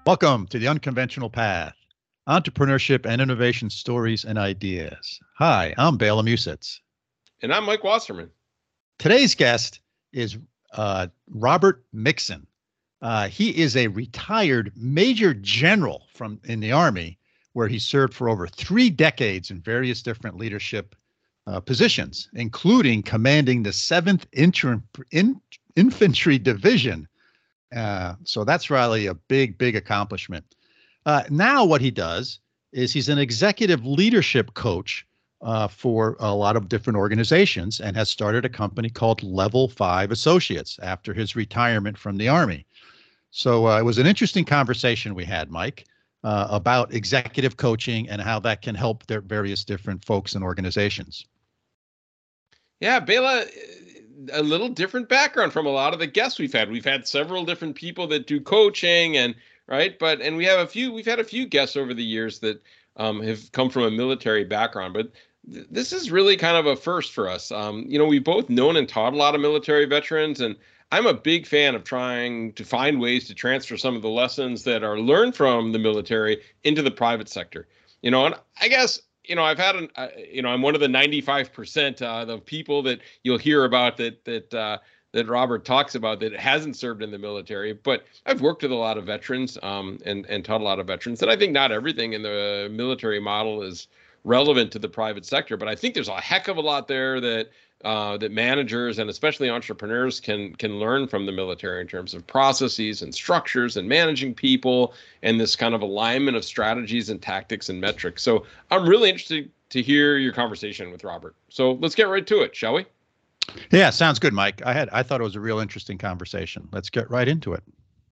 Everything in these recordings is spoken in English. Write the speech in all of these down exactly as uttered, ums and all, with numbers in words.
Welcome to the Unconventional Path, entrepreneurship and innovation stories and ideas. Hi, I'm Bela Musitz. And I'm Mike Wasserman. Today's guest is uh, Robert Mixon. Uh, he is a retired major general from in the Army, where he served for over three decades in various different leadership uh, positions, including commanding the seventh Inter- in- Infantry Division. Uh, so that's really a big, big accomplishment. Uh, now what he does is he's an executive leadership coach uh, for a lot of different organizations and has started a company called Level Five Associates after his retirement from the Army. So uh, it was an interesting conversation we had, Mike, uh, about executive coaching and how that can help their various different folks and organizations. Yeah, Bela, a little different background from a lot of the guests we've had. We've had several different people that do coaching and right, but and we have a few. We've had a few guests over the years that um, have come from a military background, but th- this is really kind of a first for us. Um, you know, we've both known and taught a lot of military veterans, and I'm a big fan of trying to find ways to transfer some of the lessons that are learned from the military into the private sector. You know, and I guess you know, I've had an, uh, you know, I'm one of the ninety-five percent uh, of people that you'll hear about that that uh, that Robert talks about that hasn't served in the military. But I've worked with a lot of veterans um, and and taught a lot of veterans, and I think not everything in the military model is relevant to the private sector. But I think there's a heck of a lot there that uh, that managers and especially entrepreneurs can can learn from the military in terms of processes and structures and managing people and this kind of alignment of strategies and tactics and metrics. So I'm really interested to hear your conversation with Robert. So let's get right to it, shall we? Yeah, sounds good, Mike. I had I thought it was a real interesting conversation. Let's get right into it.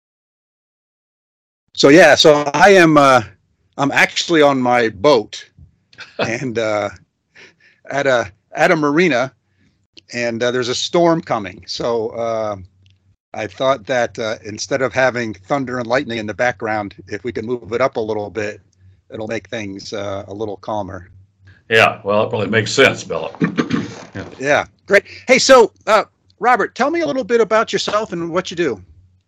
So yeah, so I am uh, I'm actually on my boat and uh, at a at a marina. And uh, there's a storm coming. So uh, I thought that uh, instead of having thunder and lightning in the background, if we can move it up a little bit, it'll make things uh, a little calmer. Yeah, well, it probably makes sense, Bela. yeah. yeah, great. Hey, so uh, Robert, tell me a little bit about yourself and what you do.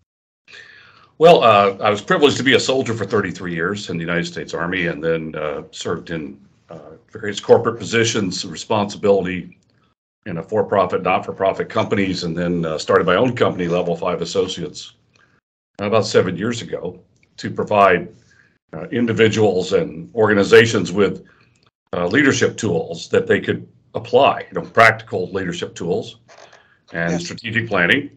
Well, uh, I was privileged to be a soldier for thirty-three years in the United States Army and then uh, served in uh, various corporate positions, responsibility in a for-profit, not-for-profit companies, and then uh, started my own company, Level Five Associates, about seven years ago to provide uh, individuals and organizations with uh, leadership tools that they could apply, you know, practical leadership tools and yes. strategic planning,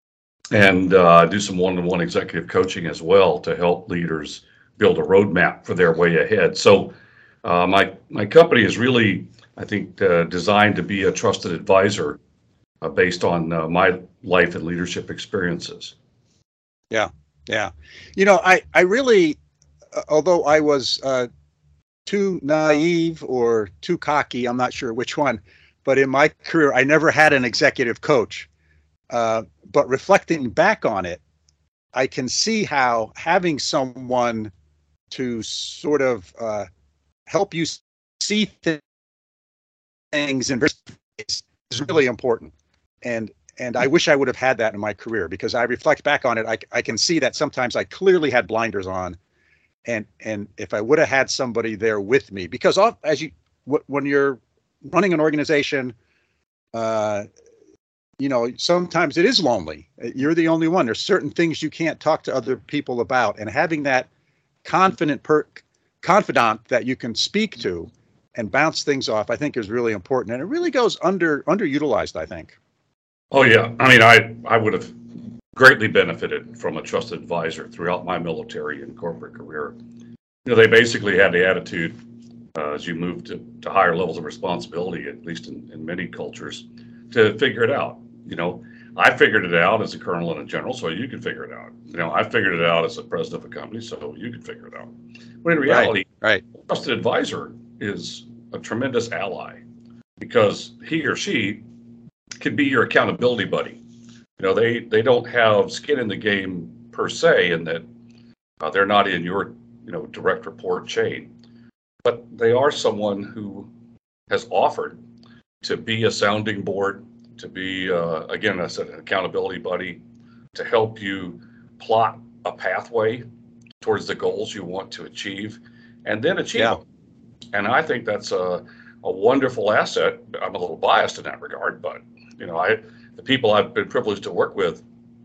and uh, do some one-on-one executive coaching as well to help leaders build a roadmap for their way ahead. So uh, my my company is really, I think, uh, designed to be a trusted advisor uh, based on uh, my life and leadership experiences. Yeah, yeah. You know, I, I really, uh, although I was uh, too naive or too cocky, I'm not sure which one, but in my career, I never had an executive coach. Uh, but reflecting back on it, I can see how having someone to sort of uh, help you see things things in various ways is really important. And and I wish I would have had that in my career, because I reflect back on it. I, I can see that sometimes I clearly had blinders on. And and if I would have had somebody there with me, because all, as you when you're running an organization, uh, you know, sometimes it is lonely. You're the only one. There's certain things you can't talk to other people about. And having that confident per, confidant that you can speak to and bounce things off, I think is really important. And it really goes under underutilized, I think. Oh, yeah. I mean, I, I would have greatly benefited from a trusted advisor throughout my military and corporate career. You know, they basically had the attitude uh, as you move to, to higher levels of responsibility, at least in, in many cultures, to figure it out. You know, I figured it out as a colonel and a general, so you can figure it out. You know, I figured it out as a president of a company, so you can figure it out. But in reality, right, right. a trusted advisor is a tremendous ally, because he or she can be your accountability buddy. You know, they, they don't have skin in the game per se, in that uh, they're not in your, you know, direct report chain, but they are someone who has offered to be a sounding board, to be, uh, again, I said, an accountability buddy, to help you plot a pathway towards the goals you want to achieve, and then achieve Yeah. them. And I think that's a, a wonderful asset. I'm a little biased in that regard, but you know, I the people I've been privileged to work with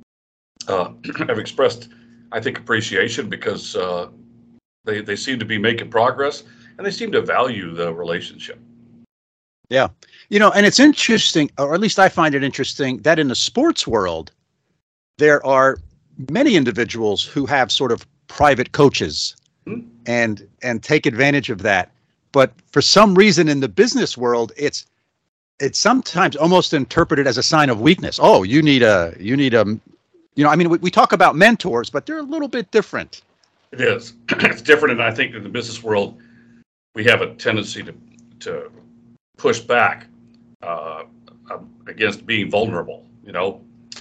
uh, have expressed, I think, appreciation because uh, they they seem to be making progress and they seem to value the relationship. Yeah. You know, and it's interesting, or at least I find it interesting, that in the sports world, there are many individuals who have sort of private coaches Hmm? and and take advantage of that. But for some reason in the business world, it's it's sometimes almost interpreted as a sign of weakness. Oh, you need a you need a you know, I mean, we, we talk about mentors, but they're a little bit different. It is. It's different, and I think in the business world, we have a tendency to to push back uh, against being vulnerable. You know,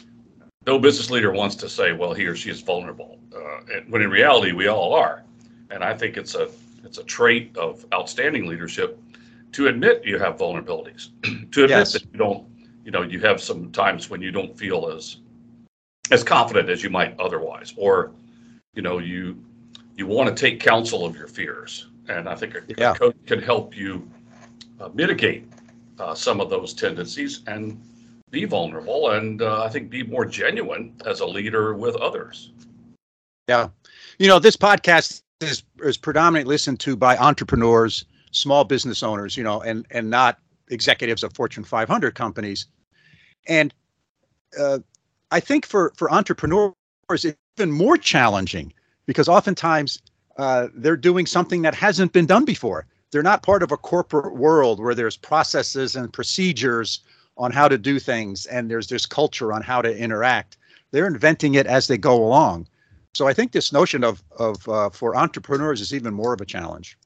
no business leader wants to say, "Well, he or she is vulnerable," uh, and when in reality, we all are. And I think it's a it's a trait of outstanding leadership to admit you have vulnerabilities, to admit Yes. that you don't, you know, you have some times when you don't feel as as confident as you might otherwise, or you know, you you want to take counsel of your fears. And I think a, Yeah. a coach can help you uh, mitigate uh, some of those tendencies and be vulnerable, and uh, I think be more genuine as a leader with others. Yeah. You know, this podcast is is predominantly listened to by entrepreneurs, small business owners, you know, and and not executives of Fortune five hundred companies. And uh, I think for for entrepreneurs, it's even more challenging because oftentimes uh, they're doing something that hasn't been done before. They're not part of a corporate world where there's processes and procedures on how to do things, and there's this culture on how to interact. They're inventing it as they go along. So I think this notion of of uh, for entrepreneurs is even more of a challenge.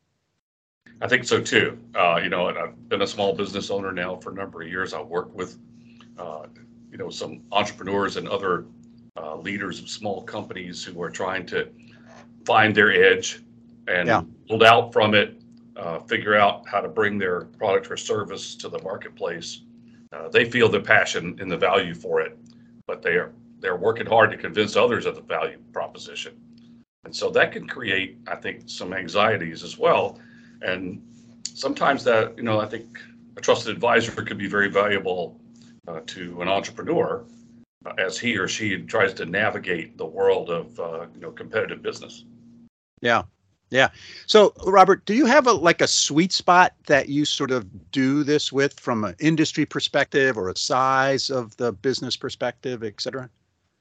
I think so too. Uh, you know, and I've been a small business owner now for a number of years. I work with, uh, you know, some entrepreneurs and other uh, leaders of small companies who are trying to find their edge and Yeah. build out from it, uh, figure out how to bring their product or service to the marketplace. Uh, they feel the passion and the value for it, but they are they're working hard to convince others of the value proposition. And so that can create, I think, some anxieties as well. And sometimes that, you know, I think a trusted advisor could be very valuable uh, to an entrepreneur uh, as he or she tries to navigate the world of, uh, you know, competitive business. Yeah. Yeah. So, Robert, do you have a like a sweet spot that you sort of do this with from an industry perspective or a size of the business perspective, et cetera?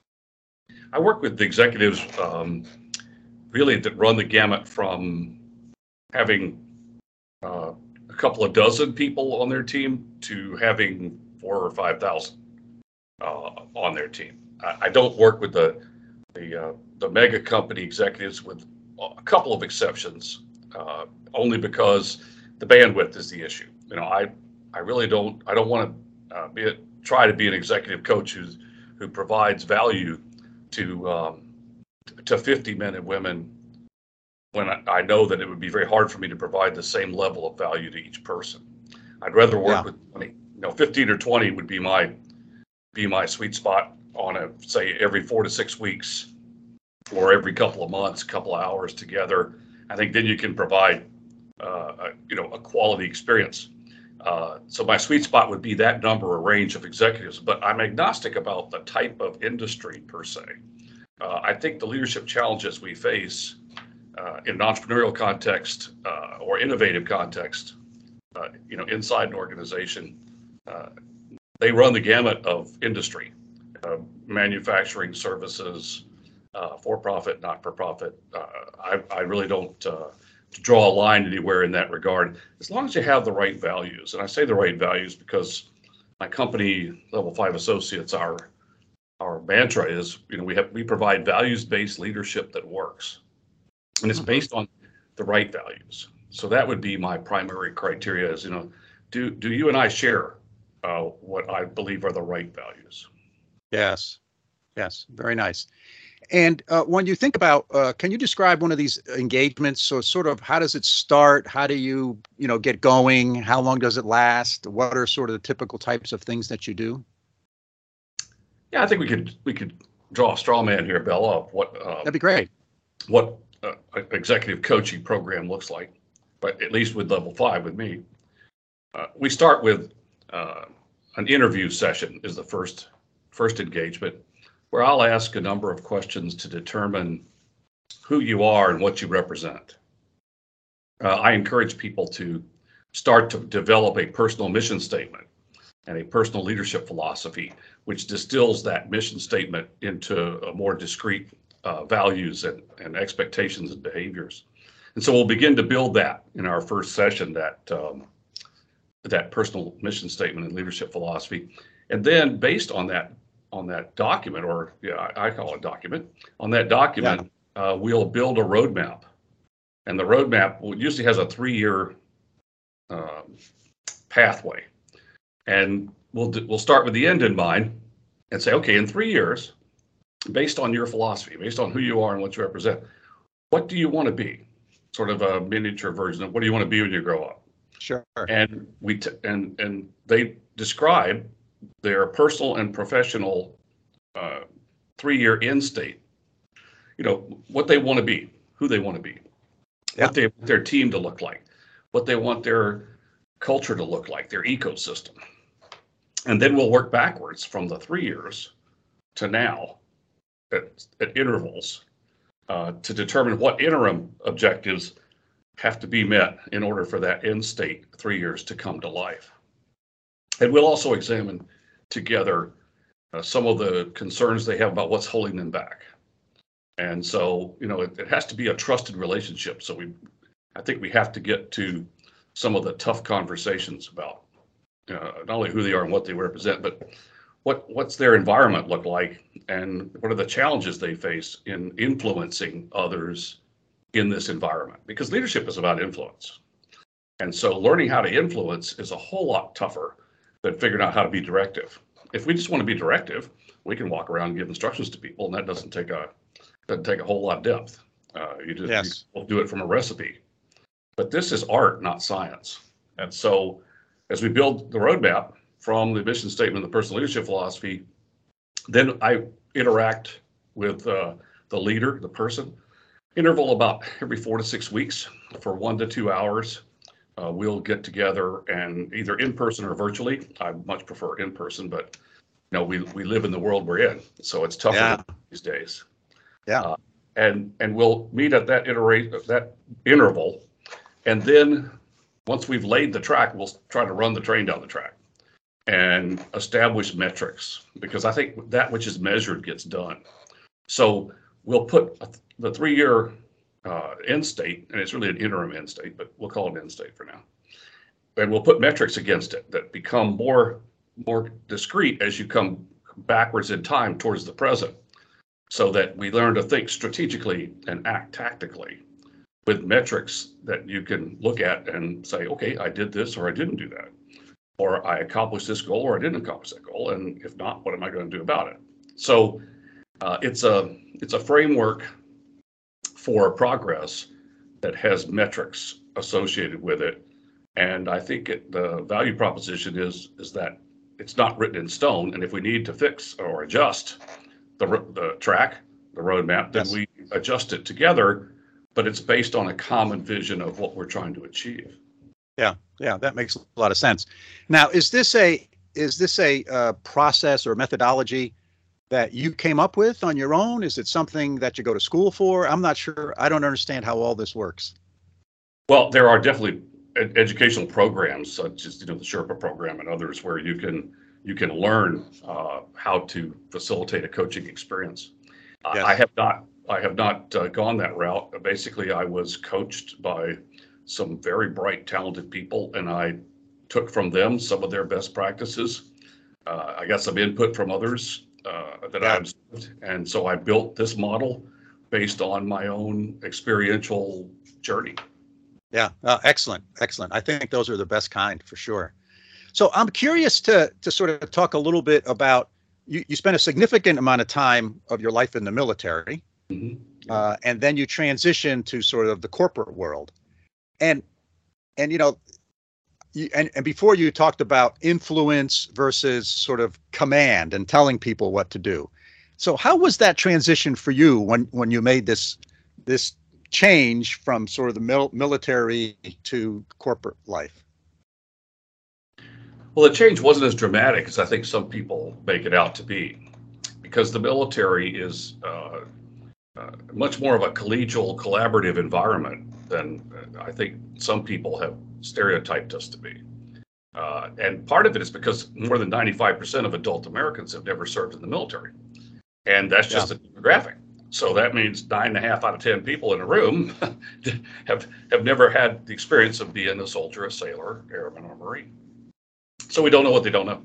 I work with the executives um, really that run the gamut from having uh, a couple of dozen people on their team to having four or five thousand uh, on their team. I, I don't work with the the uh, the mega company executives, with a couple of exceptions, uh, only because the bandwidth is the issue. You know, I I really don't I don't want to uh, be a, try to be an executive coach who's who provides value to um, to fifty men and women when I, I know that it would be very hard for me to provide the same level of value to each person. I'd rather work Yeah. with twenty. You know, fifteen or twenty would be my be my sweet spot on a, say, every four to six weeks or every couple of months, couple of hours together. I think then you can provide uh, a, you know a quality experience. Uh, so my sweet spot would be that number or range of executives, but I'm agnostic about the type of industry per se. Uh, I think the leadership challenges we face uh, in an entrepreneurial context uh, or innovative context, uh, you know, inside an organization, uh, they run the gamut of industry, uh, manufacturing, services, uh, for-profit, not-for-profit. Uh, I, I really don't uh, draw a line anywhere in that regard, as long as you have the right values. And I say the right values because my company, Level Five Associates, our our mantra is, you know, we have we provide values-based leadership that works, and it's based on the right values. So that would be my primary criteria: is, you know, do do you and I share uh, what I believe are the right values? Yes. Yes. Very nice. And uh, when you think about, uh, can you describe one of these engagements? So sort of how does it start? How do you, you know, get going? How long does it last? What are sort of the typical types of things that you do? Yeah, I think we could we could draw a straw man here, Bella, of what uh, That'd be great. what uh, executive coaching program looks like, but at least with level five with me. Uh, we start with uh, an interview session is the first first engagement, where I'll ask a number of questions to determine who you are and what you represent. Uh, I encourage people to start to develop a personal mission statement and a personal leadership philosophy, which distills that mission statement into a more discrete uh, values and, and expectations and behaviors. And so we'll begin to build that in our first session, that um, that personal mission statement and leadership philosophy. And then based on that on that document, or yeah, I, I call it document, on that document, yeah. uh, we'll build a roadmap. And the roadmap usually has a three-year um, pathway. And we'll we'll start with the end in mind and say, okay, in three years, based on your philosophy, based on who you are and what you represent, what do you want to be? Sort of a miniature version of what do you want to be when you grow up? Sure. And we t- and and they describe their personal and professional uh, three-year end state. You know, what they want to be, who they want to be, yeah. what they want their team to look like, what they want their culture to look like, their ecosystem. And then we'll work backwards from the three years to now at, at intervals uh, to determine what interim objectives have to be met in order for that end state three years to come to life. And we'll also examine together uh, some of the concerns they have about what's holding them back. And so, you know, it, it has to be a trusted relationship. So we, I think we have to get to some of the tough conversations about uh, not only who they are and what they represent, but what what's their environment look like and what are the challenges they face in influencing others in this environment, because leadership is about influence. And so learning how to influence is a whole lot tougher than figuring out how to be directive. If we just want to be directive, we can walk around and give instructions to people, and that doesn't take a doesn't take a whole lot of depth. Uh, you just yes. you do it from a recipe. But this is art, not science. And so as we build the roadmap from the mission statement, the personal leadership philosophy, then I interact with uh, the leader, the person, interval about every four to six weeks for one to two hours. Uh, we'll get together and either in person or virtually. I much prefer in person, but you know, we we live in the world we're in, so it's tougher yeah. these days. Yeah, uh, and and we'll meet at that iterate that interval, and then once we've laid the track, we'll try to run the train down the track and establish metrics, because I think that which is measured gets done. So we'll put a, the three-year uh, end state, and it's really an interim end state, but we'll call it end state for now. And we'll put metrics against it that become more more discrete as you come backwards in time towards the present, so that we learn to think strategically and act tactically with metrics that you can look at and say, okay, I did this or I didn't do that, or I accomplished this goal or I didn't accomplish that goal, and if not, what am I going to do about it? So uh, it's a it's a framework for progress that has metrics associated with it, and I think it, the value proposition is is that it's not written in stone, and if we need to fix or adjust the the track, the roadmap, then yes. we adjust it together, but it's based on a common vision of what we're trying to achieve. Yeah, yeah, that makes a lot of sense. Now, is this a is this a uh, process or methodology that you came up with on your own? Is it something that you go to school for? I'm not sure. I don't understand how all this works. Well, there are definitely ed- educational programs such as, you know, the Sherpa program and others where you can you can learn uh, how to facilitate a coaching experience. Yes. I have not I have not uh, gone that route. Basically, I was coached by some very bright, talented people, and I took from them some of their best practices. Uh, I got some input from others uh, that yeah. I observed, and so I built this model based on my own experiential journey. Yeah, uh, excellent, excellent. I think those are the best kind for sure. So I'm curious to to sort of talk a little bit about, you, you spent a significant amount of time of your life in the military, mm-hmm. uh, and then you transition to sort of the corporate world. And, and, you know, you, and, and before you talked about influence versus sort of command and telling people what to do. So how was that transition for you when, when you made this, this change from sort of the mil- military to corporate life? Well, the change wasn't as dramatic as I think some people make it out to be, because the military is uh, uh, much more of a collegial, collaborative environment than uh, I think some people have stereotyped us to be. Uh, and part of it is because more than ninety-five percent of adult Americans have never served in the military. And that's just yeah. a demographic. So that means nine and a half out of ten people in a room have have never had the experience of being a soldier, a sailor, airman, or Marine. So we don't know what they don't know.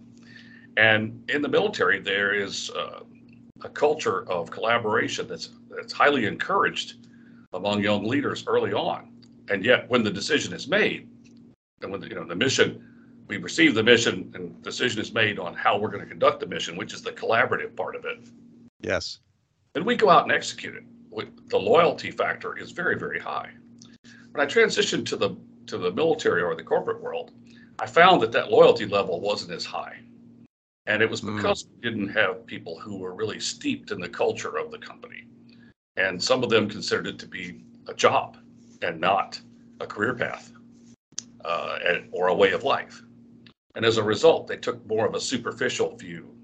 And in the military, there is uh, a culture of collaboration that's that's highly encouraged among young leaders early on. And yet, when the decision is made, and when the, you know the mission, we receive the mission, and decision is made on how we're going to conduct the mission, which is the collaborative part of it. Yes. And we go out and execute it. The loyalty factor is very, very high. When I transitioned to the to the military or the corporate world, I found that that loyalty level wasn't as high. And it was because mm. we didn't have people who were really steeped in the culture of the company. And some of them considered it to be a job and not a career path uh, and, or a way of life. And as a result, they took more of a superficial view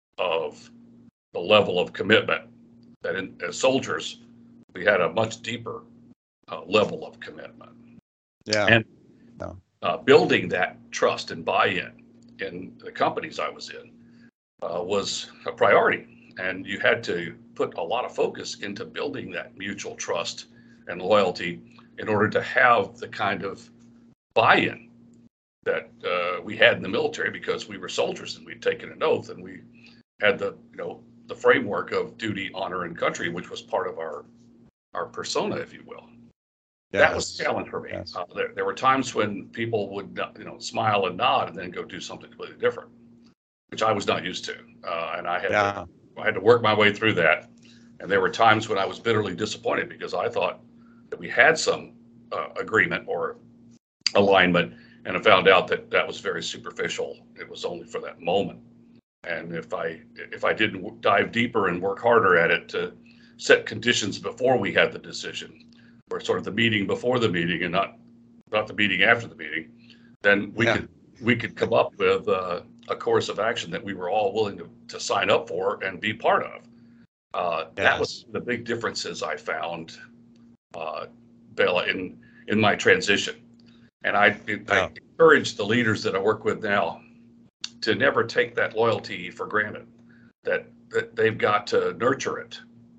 of the level of commitment. That in, as soldiers, we had a much deeper uh, level of commitment. Yeah. And no. uh, building that trust and buy-in in the companies I was in uh, was a priority. And you had to put a lot of focus into building that mutual trust and loyalty in order to have the kind of buy-in that uh, we had in the military, because we were soldiers and we'd taken an oath and we had the, you know, the framework of duty, honor, and country, which was part of our our persona, if you will. Yes. That was a challenge for me. Yes. Uh, there, there were times when people would, you know, smile and nod and then go do something completely different, which I was not used to, uh, and I had yeah. to, I had to work my way through that. And there were times when I was bitterly disappointed because I thought that we had some uh, agreement or alignment, and I found out that that was very superficial. It was only for that moment. And if I if I didn't dive deeper and work harder at it to set conditions before we had the decision, or sort of the meeting before the meeting and not not the meeting after the meeting, then we yeah. could we could come up with uh, a course of action that we were all willing to, to sign up for and be part of. Uh, yes. That was the big differences I found, uh, Bela, in in my transition. And I, yeah. I encourage the leaders that I work with now to never take that loyalty for granted, that, that they've got to nurture it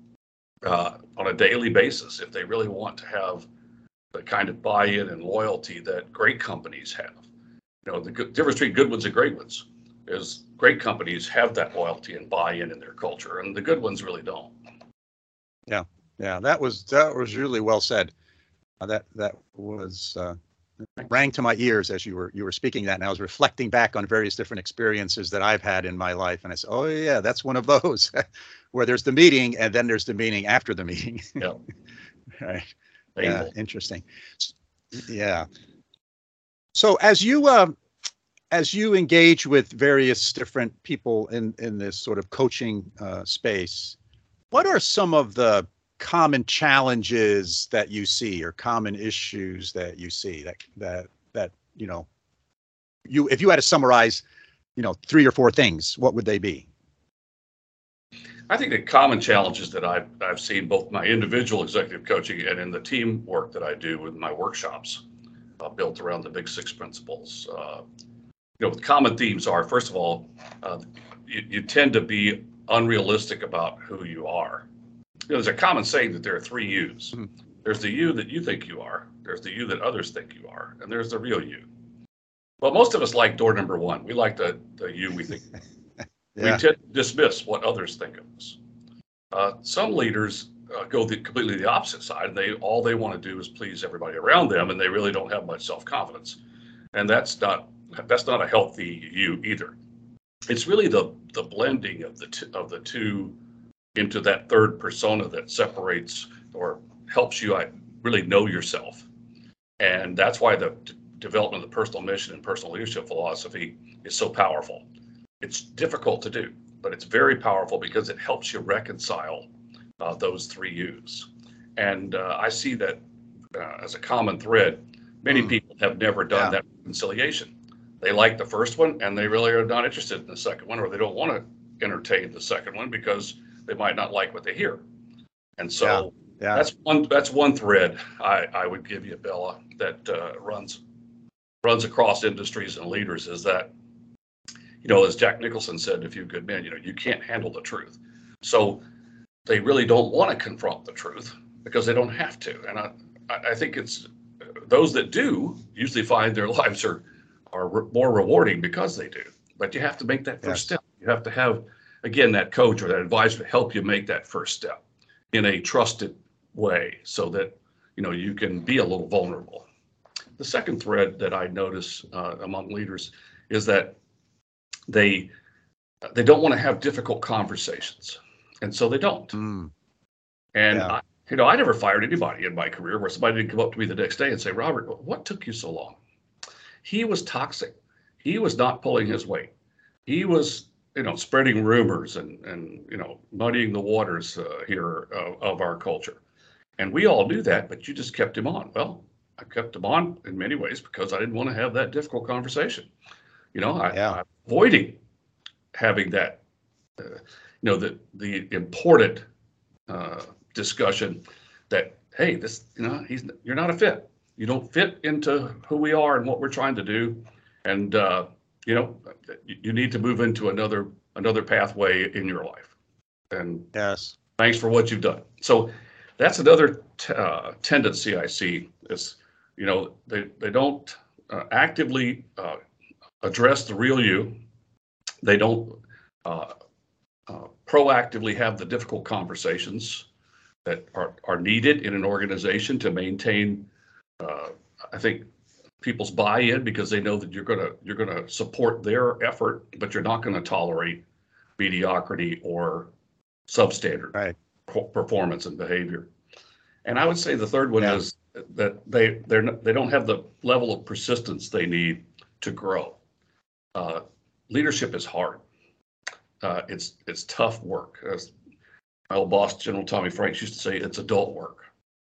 uh, on a daily basis if they really want to have the kind of buy-in and loyalty that great companies have. You know, the good, difference between good ones and great ones is great companies have that loyalty and buy-in in their culture, and the good ones really don't. Yeah, yeah, that was that was really well said. Uh, that that was. Uh... rang to my ears as you were you were speaking that, and I was reflecting back on various different experiences that I've had in my life, and I said, oh yeah, that's one of those where there's the meeting and then there's the meeting after the meeting. Yeah. Right. Yeah, interesting. Yeah. So as you uh, as you engage with various different people in in this sort of coaching uh, space, what are some of the common challenges that you see, or common issues that you see that that that you know you if you had to summarize, you know, three or four things, what would they be? I think the common challenges that I've I've seen both my individual executive coaching and in the team work that I do with my workshops uh, built around the Big Six principles. Uh, you know, the common themes are, first of all, uh, you, you tend to be unrealistic about who you are. You know, there's a common saying that there are three yous. Mm-hmm. There's the you that you think you are, there's the you that others think you are, and there's the real you. Well, most of us like door number one. We like the, the you we think. yeah. We tend to dismiss what others think of us. Uh, some leaders uh, go the completely the opposite side, and they all they want to do is please everybody around them, and they really don't have much self-confidence. And that's not that's not a healthy you either. It's really the the blending of the t- of the two into that third persona that separates or helps you I, really know yourself. And that's why the d- development of the personal mission and personal leadership philosophy is so powerful. It's difficult to do, but it's very powerful because it helps you reconcile uh, those three U's. And uh, I see that uh, as a common thread. Many Mm. people have never done Yeah. that reconciliation. They like the first one and they really are not interested in the second one, or they don't want to entertain the second one because they might not like what they hear. And so Yeah. that's one that's one thread I, I would give you, Bella, that uh, runs runs across industries and leaders, is that, you know, as Jack Nicholson said in A Few Good Men, you know, you can't handle the truth. So they really don't want to confront the truth because they don't have to. And I, I think it's those that do usually find their lives are are re- more rewarding because they do. But you have to make that first Yes. step. You have to have, again, that coach or that advisor to help you make that first step in a trusted way so that, you know, you can be a little vulnerable. The second thread that I notice uh, among leaders is that they they don't want to have difficult conversations, and so they don't. Mm. And Yeah. I, you know, I never fired anybody in my career where somebody didn't come up to me the next day and say, "Robert, what took you so long?" He was toxic. He was not pulling his weight. He was, you know, spreading rumors and and you know, muddying the waters uh, here of, of our culture. And we all knew that, but you just kept him on. Well, I kept him on in many ways because I didn't want to have that difficult conversation. You know, I, Yeah. I'm avoiding having that, uh, you know, the the important uh, discussion that, hey, this, you know, he's you're not a fit. You don't fit into who we are and what we're trying to do, and uh, you know, you, you need to move into another another pathway in your life. And Yes. thanks for what you've done. So that's another t- uh, tendency I see is, you know, they they don't uh, actively uh, address the real you. They don't uh, uh, proactively have the difficult conversations that are, are needed in an organization to maintain, uh, I think, people's buy-in, because they know that you're gonna you're gonna support their effort, but you're not going to tolerate mediocrity or substandard Right. co- performance and behavior. And I would say the third one Yeah. is that they they're not, they don't have the level of persistence they need to grow. Uh, leadership is hard. Uh, it's it's tough work. As my old boss, General Tommy Franks, used to say, it's adult work.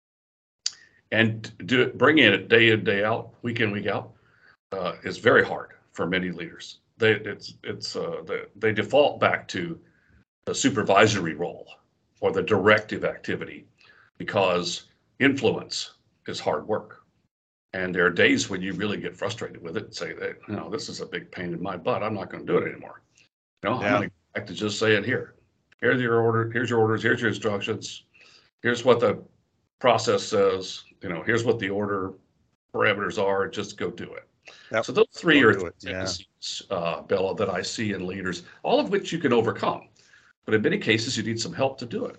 And do it, bringing it day in, day out, week in, week out, uh, is very hard for many leaders. They it's it's uh, they, they default back to the supervisory role or the directive activity because influence is hard work. And there are days when you really get frustrated with it and say that, you know, this is a big pain in my butt. I'm not going to do it anymore. You know, I'm Yeah. going to back to just saying, here, here's your order, here's your orders, here's your instructions, here's what the process says, you know, here's what the order parameters are, just go do it. Yep. So those three Go are do it, yeah. tendencies, uh, Bella, that I see in leaders, all of which you can overcome. But in many cases, you need some help to do it.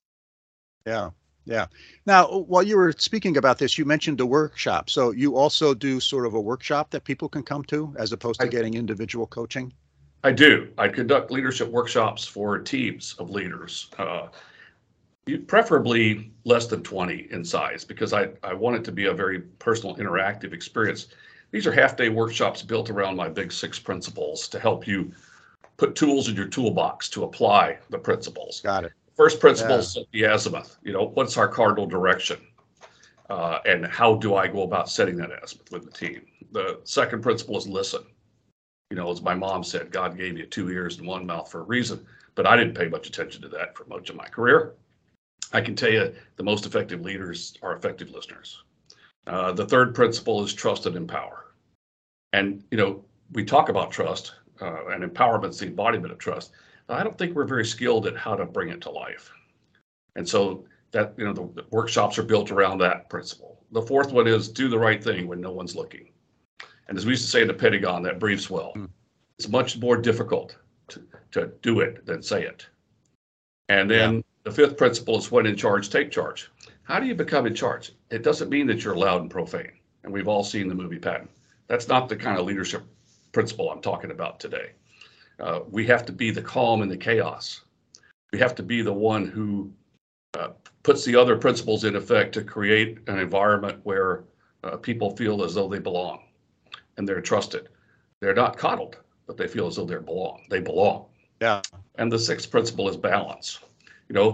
Yeah. Yeah. Now, while you were speaking about this, you mentioned a workshop. So you also do sort of a workshop that people can come to as opposed to I- getting individual coaching? I do. I conduct leadership workshops for teams of leaders, uh, you- preferably less than twenty in size, because I, I want it to be a very personal, interactive experience. These are half-day workshops built around my big six principles to help you put tools in your toolbox to apply the principles. Got it. First principle Yeah. is set the azimuth. You know, what's our cardinal direction? Uh, and how do I go about setting that azimuth with the team? The second principle is listen. You know, as my mom said, God gave you two ears and one mouth for a reason, but I didn't pay much attention to that for much of my career. I can tell you the most effective leaders are effective listeners. Uh, the third principle is trust and empower. And, you know, we talk about trust uh, and empowerment's the embodiment of trust. I don't think we're very skilled at how to bring it to life. And so that, you know, the, the workshops are built around that principle. The fourth one is do the right thing when no one's looking. And as we used to say in the Pentagon, that briefs well. Hmm. It's much more difficult to, to do it than say it. And then Yeah. the fifth principle is when in charge, take charge. How do you become in charge? It doesn't mean that you're loud and profane. And we've all seen the movie Patton. That's not the kind of leadership principle I'm talking about today. Uh, we have to be the calm in the chaos. We have to be the one who uh, puts the other principles in effect to create an environment where uh, people feel as though they belong and they're trusted. They're not coddled, but they feel as though they belong. They belong. Yeah. And the sixth principle is balance. You know,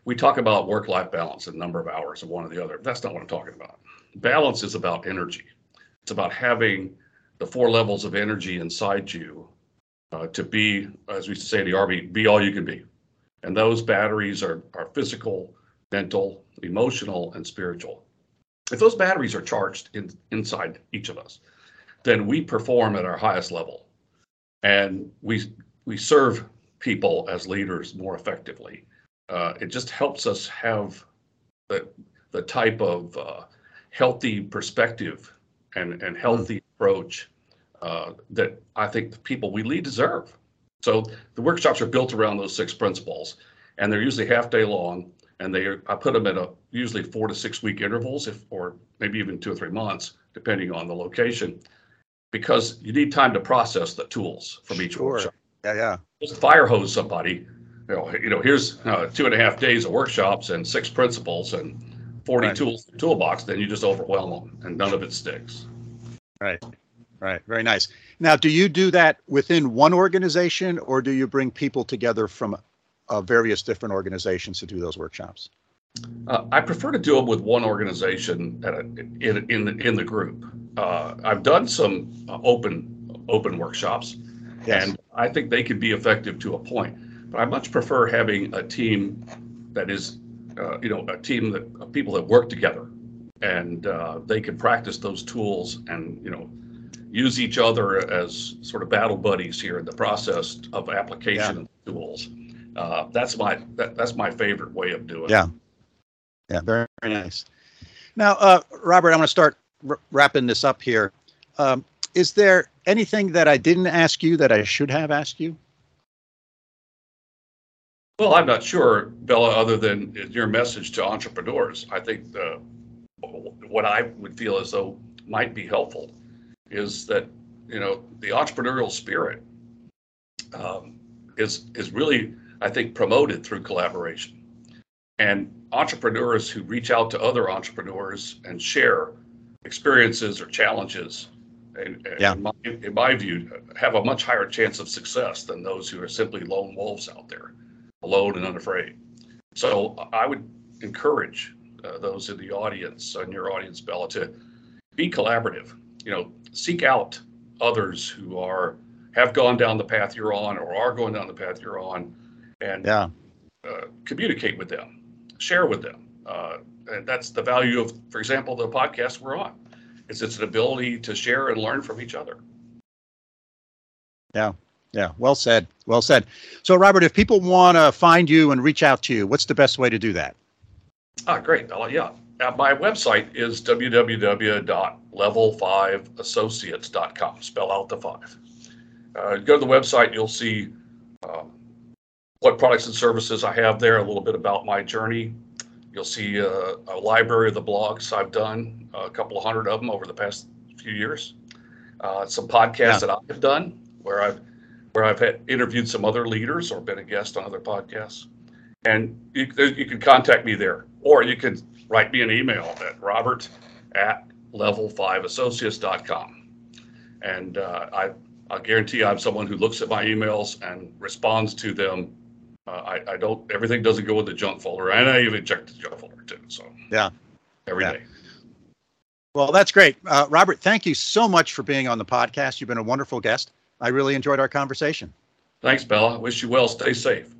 we talk about work-life balance and number of hours of one or the other. That's not what I'm talking about. Balance is about energy. It's about having the four levels of energy inside you uh, to be, as we say in the Army, be all you can be. And those batteries are, are physical, mental, emotional, and spiritual. If those batteries are charged in, inside each of us, then we perform at our highest level. And we we serve people as leaders more effectively. Uh, it just helps us have the, the type of uh, healthy perspective and, and healthy approach uh, that I think the people we lead deserve. So the workshops are built around those six principles, and they're usually half day long, and they are, I put them in a usually four to six week intervals, if or maybe even two or three months, depending on the location, because you need time to process the tools from each Sure. workshop. Yeah, yeah. Just fire hose somebody. You know, you know here's uh, two and a half days of workshops and six principles and forty Right. tools in the toolbox. Then you just overwhelm them, and none of it sticks. Right. Right. Very nice. Now, do you do that within one organization, or do you bring people together from uh, various different organizations to do those workshops? Uh, I prefer to do them with one organization at a, in in the in the group. Uh, I've done some uh, open open workshops, Yes. and I think they can be effective to a point. But I much prefer having a team that is, uh, you know, a team that of people that work together, and uh, they can practice those tools and you know use each other as sort of battle buddies here in the process of application Yeah. of tools. Uh, that's my that, that's my favorite way of doing Yeah. it. Yeah, very, very nice. Now, uh, Robert, I'm going to start r- wrapping this up here. Um, is there anything that I didn't ask you that I should have asked you? Well, I'm not sure, Bella, other than your message to entrepreneurs. I think the, what I would feel as though might be helpful is that, you know, the entrepreneurial spirit um, is is really, I think, promoted through collaboration. And entrepreneurs who reach out to other entrepreneurs and share experiences or challenges, and, and Yeah. in, my, in my view, have a much higher chance of success than those who are simply lone wolves out there, alone and unafraid. So I would encourage uh, those in the audience, in your audience, Bella, to be collaborative. You know, seek out others who are have gone down the path you're on or are going down the path you're on, and Yeah. uh, communicate with them, share with them. Uh, and that's the value of, for example, the podcast we're on. It's it's an ability to share and learn from each other. Yeah. Yeah. Well said. Well said. So, Robert, if people want to find you and reach out to you, what's the best way to do that? Ah, great, Bella. Yeah. Uh, my website is w w w dot level five associates dot com. Spell out the five. Uh, go to the website, you'll see um, what products and services I have there, a little bit about my journey. You'll see uh, a library of the blogs I've done, a couple of hundred of them over the past few years. Uh, some podcasts Yeah. that I've done where I've where I've had interviewed some other leaders or been a guest on other podcasts. And you, you can contact me there, or you can write me an email at robert at level five associates dot com. And uh, I, I guarantee I'm someone who looks at my emails and responds to them. Uh, I, I don't, everything doesn't go in the junk folder, and I even check the junk folder too. So Yeah. every Yeah. day. Well, that's great. Uh, Robert, thank you so much for being on the podcast. You've been a wonderful guest. I really enjoyed our conversation. Thanks, Bella. Wish you well. Stay safe.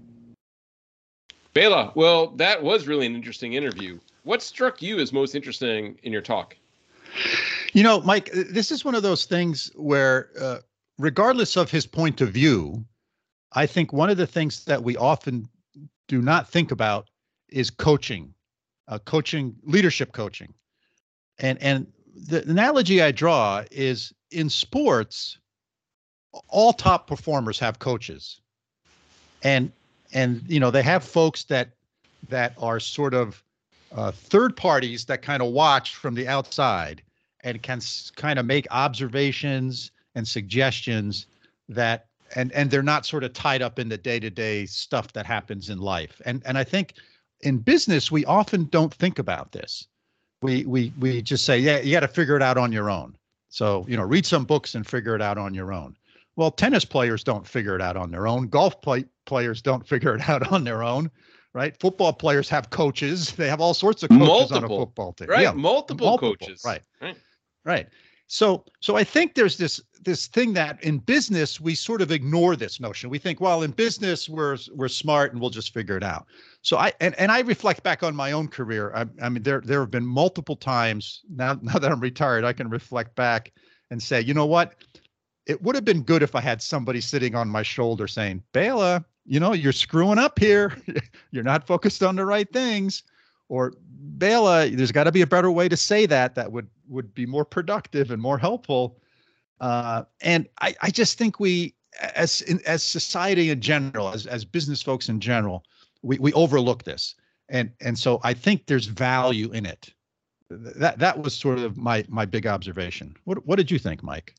Bela, well, that was really an interesting interview. What struck you as most interesting in your talk? You know, Mike, this is one of those things where, uh, regardless of his point of view, I think one of the things that we often do not think about is coaching, uh, coaching, leadership coaching. And and the analogy I draw is in sports, all top performers have coaches. And and you know, they have folks that that are sort of uh, third parties that kind of watch from the outside and can s- kind of make observations and suggestions that and and they're not sort of tied up in the day-to-day stuff that happens in life. And and I think in business we often don't think about this. We we we just say, yeah, you got to figure it out on your own. So, you know, read some books and figure it out on your own. Well, tennis players don't figure it out on their own. Golf play, players don't figure it out on their own. right? Football players have coaches. They have all sorts of coaches multiple, on a football team. Right. Yeah, multiple, multiple coaches. Right. Right. Right. So, so I think there's this this thing that in business we sort of ignore this notion. We think, well, in business we're we're smart and we'll just figure it out. So I and, and I reflect back on my own career. I, I mean, there there have been multiple times now. Now that I'm retired, I can reflect back and say, you know what, it would have been good if I had somebody sitting on my shoulder saying, Bela, you know, you're screwing up here. You're not focused on the right things. Or Bela, there's got to be a better way to say that that would would be more productive and more helpful. Uh, and I, I just think we, as in, as society in general, as as business folks in general, we we overlook this. And and so I think there's value in it. That that was sort of my my big observation. What what did you think, Mike?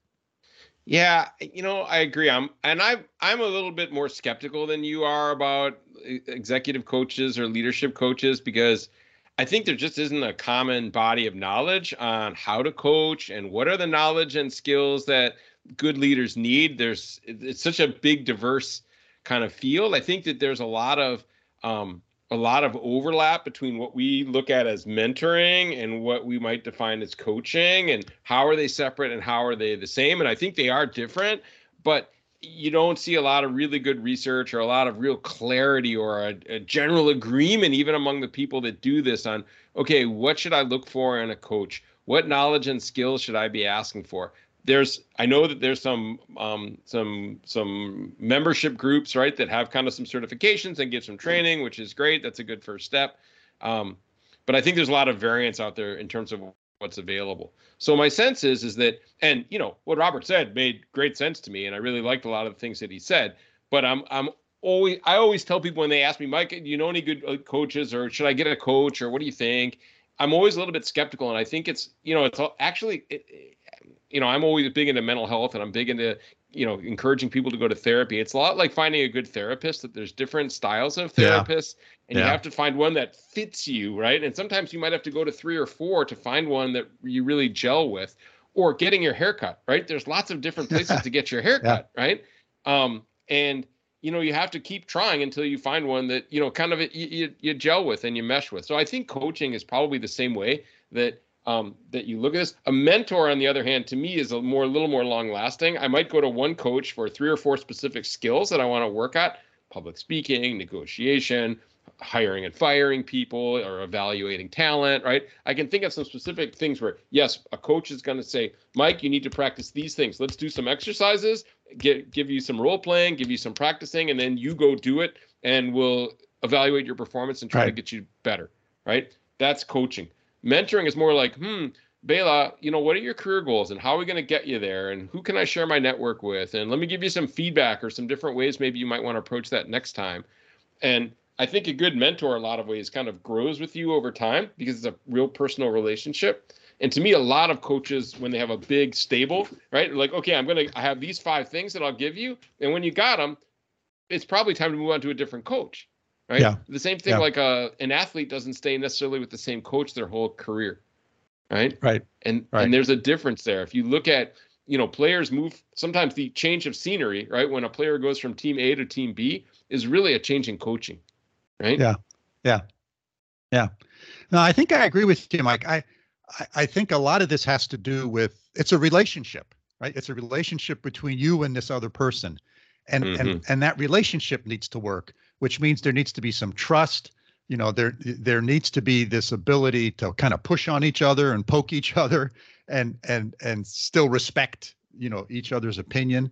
Yeah, you know, I agree. I'm and I I'm a little bit more skeptical than you are about executive coaches or leadership coaches, because I think there just isn't a common body of knowledge on how to coach and what are the knowledge and skills that good leaders need. There's it's such a big, diverse kind of field. I think that there's a lot of um, a lot of overlap between what we look at as mentoring and what we might define as coaching, and how are they separate and how are they the same? And I think they are different, but you don't see a lot of really good research or a lot of real clarity or a, a general agreement, even among the people that do this, on, okay, what should I look for in a coach? What knowledge and skills should I be asking for? There's, I know that there's some, um, some, some membership groups, right, that have kind of some certifications and give some training, which is great. That's a good first step. Um, but I think there's a lot of variance out there in terms of what's available. So my sense is, is that, and you know, what Robert said made great sense to me, and I really liked a lot of the things that he said. But I'm, I'm always, I always tell people when they ask me, Mike, do you know any good coaches, or should I get a coach, or what do you think? I'm always a little bit skeptical, and I think it's, you know, it's actually, it, you know, I'm always big into mental health, and I'm big into, you know, encouraging people to go to therapy. It's a lot like finding a good therapist, that there's different styles of therapists, yeah. and yeah. you have to find one that fits you, right? And sometimes you might have to go to three or four to find one that you really gel with. Or getting your haircut, right? There's lots of different places to get your haircut, yeah. right? Um, and, you know, you have to keep trying until you find one that, you know, kind of you, you, you gel with and you mesh with. So I think coaching is probably the same way that um, that you look at this. A mentor, on the other hand, to me is a more, a little more long lasting. I might go to one coach for three or four specific skills that I want to work at: public speaking, negotiation, hiring and firing people, or evaluating talent, right? I can think of some specific things where, yes, a coach is going to say, Mike, you need to practice these things. Let's do some exercises, get, give you some role playing, give you some practicing, and then you go do it, and we'll evaluate your performance and try right. to get you better, right? That's coaching. Mentoring is more like, hmm, Bela, you know, what are your career goals, and how are we going to get you there, and who can I share my network with? And let me give you some feedback or some different ways maybe you might want to approach that next time. And I think a good mentor, a lot of ways, kind of grows with you over time, because it's a real personal relationship. And to me, a lot of coaches, when they have a big stable, right, like, okay, I'm going to I have these five things that I'll give you. And when you got them, it's probably time to move on to a different coach, right? Yeah. The same thing, yeah. like a, an athlete doesn't stay necessarily with the same coach their whole career, right? Right. And right. and there's a difference there. If you look at, you know, players move, sometimes the change of scenery, right, when a player goes from team A to team B is really a change in coaching. Right? Yeah. Yeah. Yeah. No, I think I agree with you, Mike. I, I, I think a lot of this has to do with, it's a relationship, right? It's a relationship between you and this other person. And, mm-hmm. and, and that relationship needs to work, which means there needs to be some trust. You know, there, there needs to be this ability to kind of push on each other and poke each other, and, and, and still respect, you know, each other's opinion.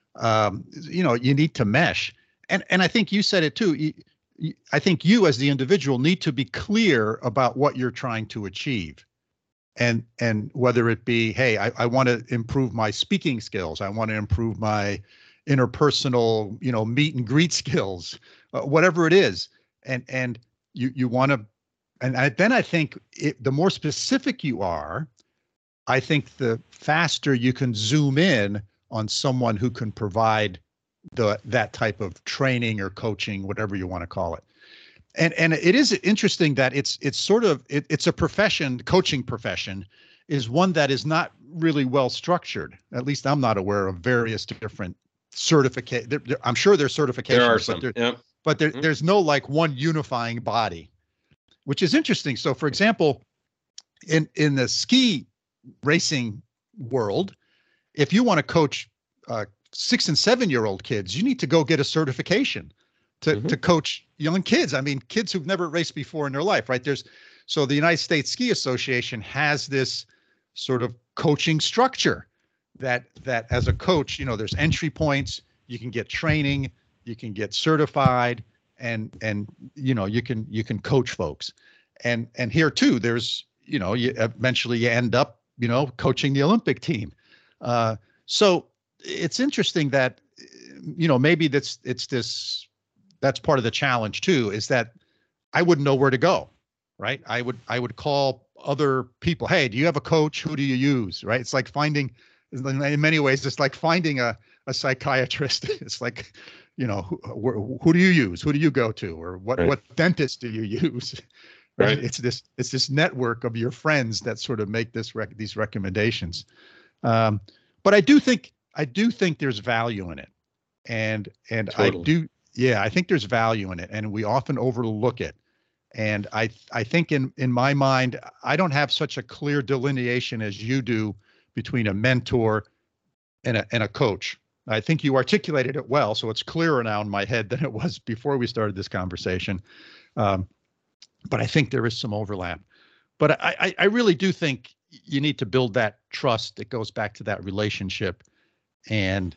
Um, you know, you need to mesh. And, and I think you said it too. You, I think you as the individual need to be clear about what you're trying to achieve, and and whether it be, hey, I, I want to improve my speaking skills, I want to improve my interpersonal, you know, meet and greet skills, uh, whatever it is, and and you you want to, and I, then I think it, the more specific you are, I think the faster you can zoom in on someone who can provide the that type of training or coaching, whatever you want to call it. And and it is interesting that it's it's sort of it, it's a profession, coaching profession is one that is not really well structured. At least I'm not aware of various different certificate. I'm sure there's certifications. There are some. There, yeah. but there, Mm-hmm. there's no like one unifying body, which is interesting. So, for example, in in the ski racing world, if you want to coach uh, six and seven year old kids, you need to go get a certification to Mhm. to coach young kids. I mean, kids who've never raced before in their life, right? There's so the United States Ski Association has this sort of coaching structure that that as a coach, you know, there's entry points, you can get training, you can get certified, and and you know, you can you can coach folks. And and here too, there's, you know, you eventually you end up, you know, coaching the Olympic team. Uh, so it's interesting that, you know, maybe that's it's this that's part of the challenge too, is that I wouldn't know where to go, right? I would I would call other people. Hey, do you have a coach? Who do you use? Right? It's like finding, in many ways, it's like finding a a psychiatrist. It's like, you know, who, who do you use? Who do you go to? Or what Right. what dentist do you use? Right? Right. It's this it's this network of your friends that sort of make this rec- these recommendations. Um, but I do think I do think there's value in it, and and Totally. I do yeah I think there's value in it, and we often overlook it. And I I think in in my mind, I don't have such a clear delineation as you do between a mentor and a and a coach. I think you articulated it well, so it's clearer now in my head than it was before we started this conversation. Um, but I think there is some overlap. But I, I I really do think you need to build that trust that goes back to that relationship. And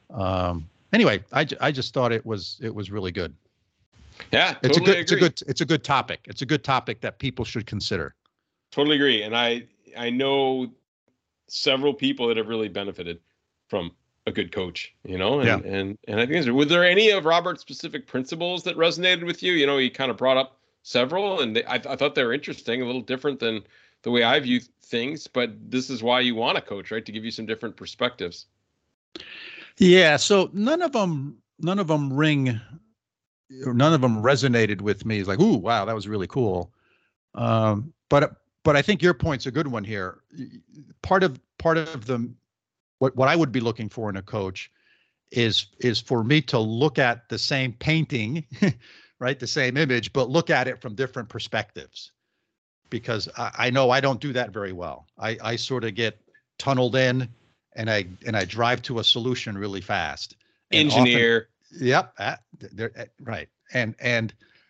um, anyway, I, ju- I just thought it was it was really good. Yeah, totally It's a good agree. it's a good it's a good topic. It's a good topic that people should consider. Totally agree. And I I know several people that have really benefited from a good coach, you know, and Yeah. and and I think is was there any of Robert's specific principles that resonated with you? You know, he kind of brought up several, and they, I, I thought they were interesting, a little different than the way I view things. But this is why you want a coach, right? To give you some different perspectives. Yeah. So none of them none of them ring. None of them resonated with me. It's like, ooh, wow, that was really cool. Um, but but I think your point's a good one here. Part of part of the what what I would be looking for in a coach is is for me to look at the same painting, right, the same image, but look at it from different perspectives. Because I, I know I don't do that very well. I I sort of get tunneled in, and I and I drive to a solution really fast. And often- Engineer. Yep. Uh, there, uh, right. And and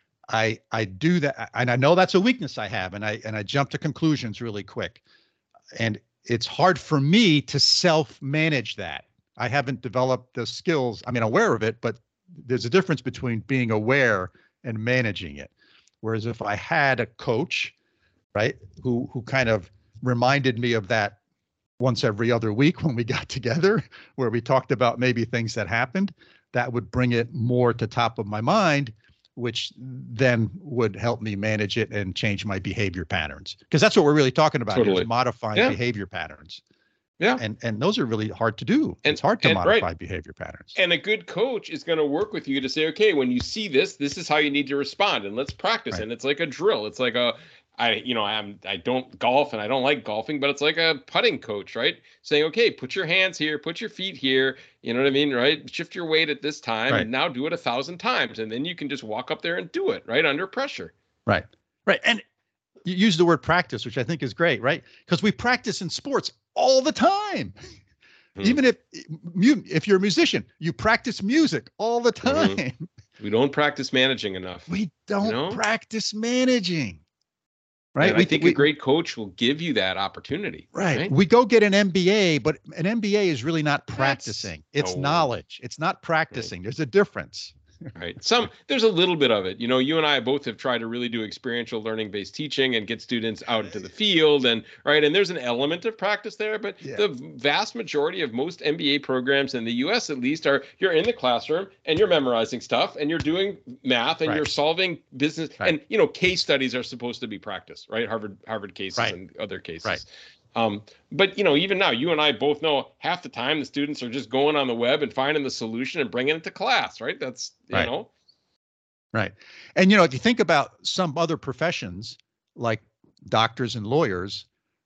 I I do that, and I know that's a weakness I have, and I and I jump to conclusions really quick, and it's hard for me to self-manage that. I haven't developed the skills. I mean, aware of it, but there's a difference between being aware and managing it. Whereas if I had a coach, right, who who kind of reminded me of that once every other week when we got together, where we talked about maybe things that happened, that would bring it more to top of my mind, which then would help me manage it and change my behavior patterns. Because that's what we're really talking about here, Totally. is modifying Yeah. behavior patterns. Yeah. And and those are really hard to do. And- it's hard to and- modify right. behavior patterns. And a good coach is going to work with you to say, okay, when you see this, this is how you need to respond, and let's practice. Right. And it's like a drill. It's like a, I, you know, I'm, I don't golf and I don't like golfing, but it's like a putting coach, right? Saying, okay, put your hands here, put your feet here. You know what I mean, right? Shift your weight at this time, Right. and now do it a thousand times, and then you can just walk up there and do it, right, under pressure. Right. Right. And you use the word practice, which I think is great, right? Because we practice in sports all the time. Hmm. Even if you if you're a musician, you practice music all the time. Mhm. We don't practice managing enough. We don't know? practice managing. Right. And we I think we, a great coach will give you that opportunity. Right. Right. We go get an M B A, but an M B A is really not practicing. It's no. knowledge. It's not practicing. There's a difference. Right. Some there's a little bit of it. You know, you and I both have tried to really do experiential learning based teaching and get students out into the field, and right. And there's an element of practice there, but Yeah. the vast majority of most M B A programs in the U S at least are you're in the classroom and you're memorizing stuff and you're doing math and Right. you're solving business Right. and you know, case studies are supposed to be practice, right? Harvard Harvard cases Right. and other cases. Right. Um, but you know, even now, you and I both know half the time the students are just going on the web and finding the solution and bringing it to class, right? That's you Right. know. Right. And, you know, if you think about some other professions like doctors and lawyers,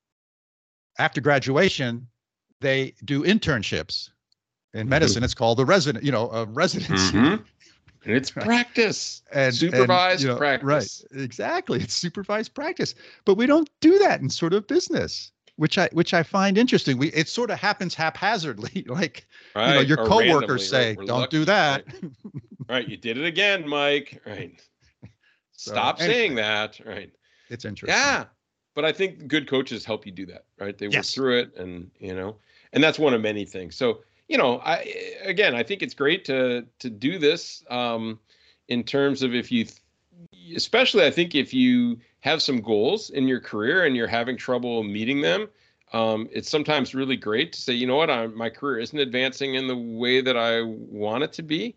after graduation, they do internships. In medicine, it's called a resident, you know, a residency. Mhm. And it's Right. practice, And supervised and, you know, practice. Right. Exactly. It's supervised practice. But we don't do that in sort of business, which I which I find interesting. We it sort of happens haphazardly. Like, Right. you know, your Or coworkers randomly, say, right? We're don't lucky, do that. Right? Right. You did it again, Mike. Right. So, Stop anyway, saying that. Right. It's interesting. Yeah. But I think good coaches help you do that, right? They work Yes. through it, and, you know, and that's one of many things. So, you know, I, again, I think it's great to, to do this um, in terms of if you, especially I think if you have some goals in your career and you're having trouble meeting them, um, it's sometimes really great to say, you know what, I, my career isn't advancing in the way that I want it to be.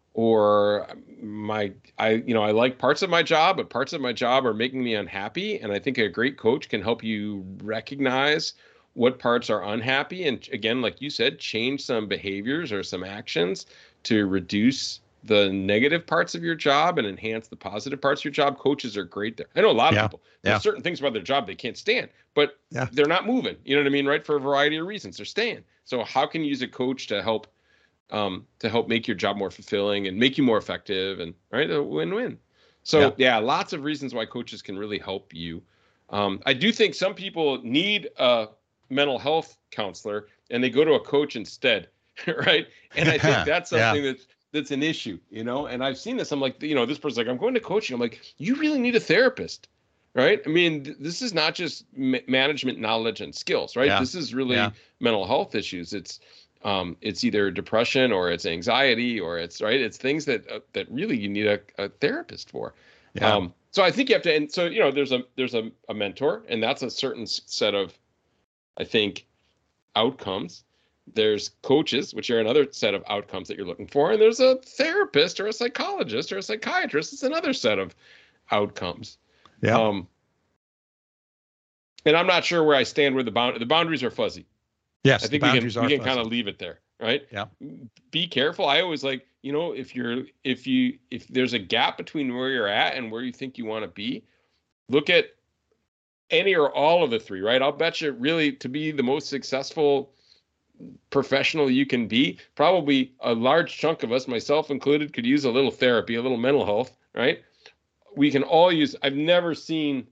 Or my, I, you know, I like parts of my job, but parts of my job are making me unhappy. And I think a great coach can help you recognize what parts are unhappy. And again, like you said, change some behaviors or some actions to reduce the negative parts of your job and enhance the positive parts of your job. Coaches are great there. I know a lot of Yeah. people, there's Yeah. certain things about their job they can't stand, but Yeah. they're not moving. You know what I mean? Right. For a variety of reasons, they're staying. So how can you use a coach to help um, to help make your job more fulfilling and make you more effective, and right, a win-win. So yeah. yeah, lots of reasons why coaches can really help you. Um, I do think some people need a mental health counselor and they go to a coach instead, right? And I think that's something yeah. that's that's an issue, you know. And I've seen this. I'm like, you know, this person's like, I'm going to coaching. I'm like, you really need a therapist, right? I mean, th- this is not just ma- management knowledge and skills, right? Yeah. This is really yeah. mental health issues. It's Um, it's either depression or it's anxiety or it's right. It's things that uh, that really you need a, a therapist for. Yeah. Um, so I think you have to. And so you know, there's a there's a, a mentor, and that's a certain set of, I think, outcomes. There's coaches, which are another set of outcomes that you're looking for, and there's a therapist or a psychologist or a psychiatrist. It's another set of outcomes. Yeah. Um, and I'm not sure where I stand with the bound. The boundaries are fuzzy. Yes, I think we can we can kind of leave it there, right? Yeah. Be careful. I always like, you know, if you're if you if there's a gap between where you're at and where you think you want to be, look at any or all of the three, right? I'll bet you really to be the most successful professional you can be, probably a large chunk of us, myself included, could use a little therapy, a little mental health, right? We can all use, I've never seen,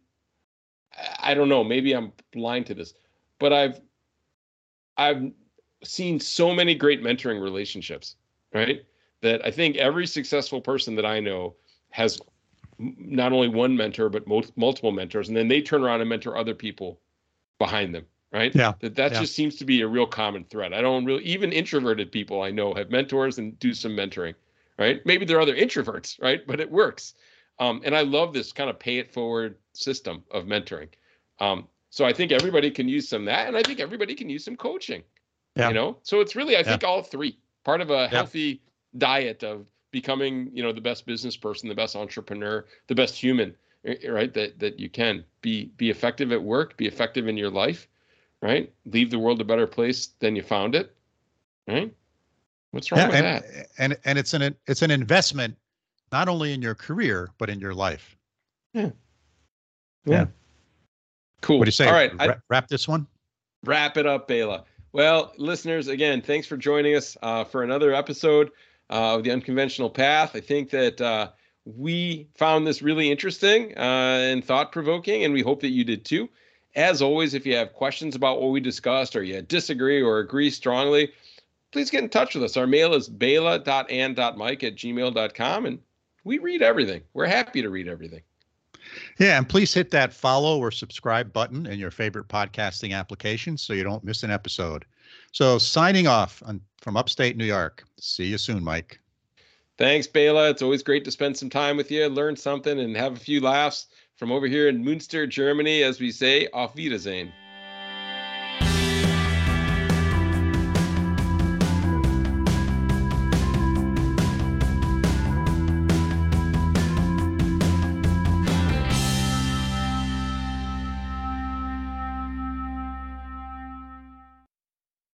I don't know, maybe I'm blind to this, but I've I've seen so many great mentoring relationships, right? That I think every successful person that I know has not only one mentor, but most, multiple mentors. And then they turn around and mentor other people behind them, right? Yeah. That that yeah. just seems to be a real common thread. I don't really, even introverted people I know have mentors and do some mentoring, right? Maybe they're other introverts, right? But it works. Um, and I love this kind of pay it forward system of mentoring. Um, So I think everybody can use some of that, and I think everybody can use some coaching. Yeah. You know, so it's really I think yeah. all three part of a healthy yeah. diet of becoming, you know, the best business person, the best entrepreneur, the best human, right? That that you can be be effective at work, be effective in your life, right? Leave the world a better place than you found it, right? What's wrong yeah, with and, that? And and it's an it's an investment, not only in your career but in your life. Yeah. Yeah. yeah. Cool. What do you say? All right. Wrap, wrap this one? Wrap it up, Bela. Well, listeners, again, thanks for joining us uh, for another episode uh, of The Unconventional Path. I think that uh, we found this really interesting uh, and thought-provoking, and we hope that you did too. As always, if you have questions about what we discussed or you disagree or agree strongly, please get in touch with us. Our mail is bela dot and dot mike at gmail dot com, and we read everything. We're happy to read everything. Yeah, and please hit that follow or subscribe button in your favorite podcasting application so you don't miss an episode. So signing off on, from upstate New York. See you soon, Mike. Thanks, Bela. It's always great to spend some time with you, learn something, and have a few laughs from over here in Münster, Germany, as we say, auf Wiedersehen.